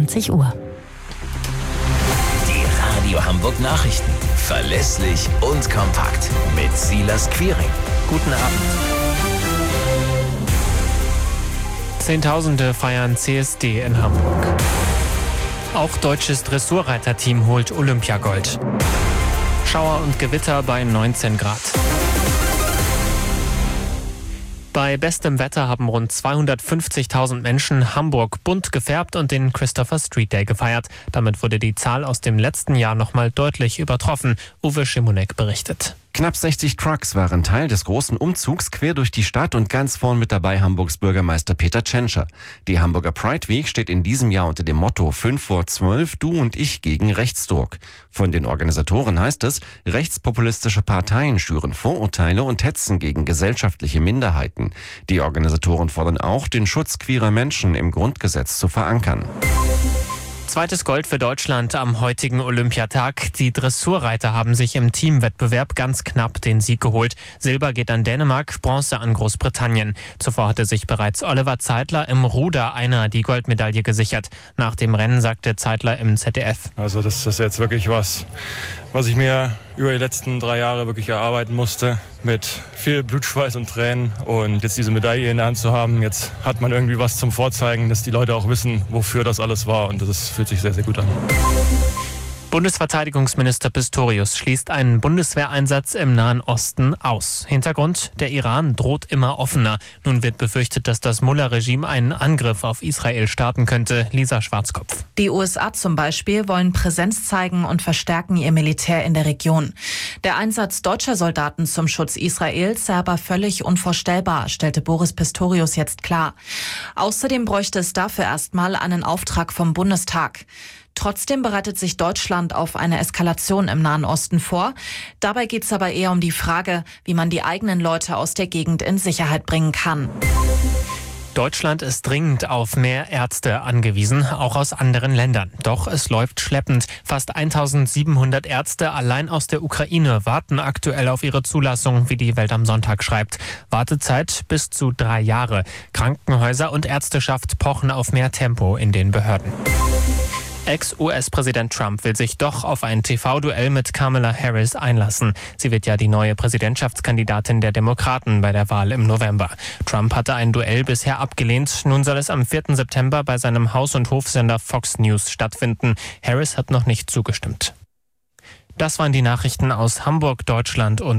21 Uhr. Die Radio Hamburg Nachrichten. Verlässlich und kompakt. Mit Silas Quiring. Guten Abend. Zehntausende feiern CSD in Hamburg. Auch deutsches Dressurreiterteam holt Olympiagold. Schauer und Gewitter bei 19 Grad. Bei bestem Wetter haben rund 250.000 Menschen Hamburg bunt gefärbt und den Christopher Street Day gefeiert. Damit wurde die Zahl aus dem letzten Jahr nochmal deutlich übertroffen. Uwe Schimonek berichtet. Knapp 60 Trucks waren Teil des großen Umzugs quer durch die Stadt und ganz vorn mit dabei Hamburgs Bürgermeister Peter Tschentscher. Die Hamburger Pride Week steht in diesem Jahr unter dem Motto 5 vor 12, du und ich gegen Rechtsdruck. Von den Organisatoren heißt es, rechtspopulistische Parteien schüren Vorurteile und hetzen gegen gesellschaftliche Minderheiten. Die Organisatoren fordern auch, den Schutz queerer Menschen im Grundgesetz zu verankern. Zweites Gold für Deutschland am heutigen Olympiatag. Die Dressurreiter haben sich im Teamwettbewerb ganz knapp den Sieg geholt. Silber geht an Dänemark, Bronze an Großbritannien. Zuvor hatte sich bereits Oliver Zeitler im Ruder-Einer die Goldmedaille gesichert. Nach dem Rennen sagte Zeitler im ZDF. Also das ist jetzt wirklich was ich mir über die letzten 3 Jahre wirklich erarbeiten musste. Mit viel Blutschweiß und Tränen. Und jetzt diese Medaille in der Hand zu haben, jetzt hat man irgendwie was zum Vorzeigen, dass die Leute auch wissen, wofür das alles war. Und das fühlt sich sehr, sehr gut an. Bundesverteidigungsminister Pistorius schließt einen Bundeswehreinsatz im Nahen Osten aus. Hintergrund: der Iran droht immer offener. Nun wird befürchtet, dass das Mullah-Regime einen Angriff auf Israel starten könnte. Lisa Schwarzkopf. Die USA zum Beispiel wollen Präsenz zeigen und verstärken ihr Militär in der Region. Der Einsatz deutscher Soldaten zum Schutz Israels sei aber völlig unvorstellbar, stellte Boris Pistorius jetzt klar. Außerdem bräuchte es dafür erstmal einen Auftrag vom Bundestag. Trotzdem bereitet sich Deutschland auf eine Eskalation im Nahen Osten vor. Dabei geht es aber eher um die Frage, wie man die eigenen Leute aus der Gegend in Sicherheit bringen kann. Deutschland ist dringend auf mehr Ärzte angewiesen, auch aus anderen Ländern. Doch es läuft schleppend. Fast 1700 Ärzte allein aus der Ukraine warten aktuell auf ihre Zulassung, wie die Welt am Sonntag schreibt. Wartezeit bis zu 3 Jahre. Krankenhäuser und Ärzteschaft pochen auf mehr Tempo in den Behörden. Ex-US-Präsident Trump will sich doch auf ein TV-Duell mit Kamala Harris einlassen. Sie wird ja die neue Präsidentschaftskandidatin der Demokraten bei der Wahl im November. Trump hatte ein Duell bisher abgelehnt. Nun soll es am 4. September bei seinem Haus- und Hofsender Fox News stattfinden. Harris hat noch nicht zugestimmt. Das waren die Nachrichten aus Hamburg, Deutschland und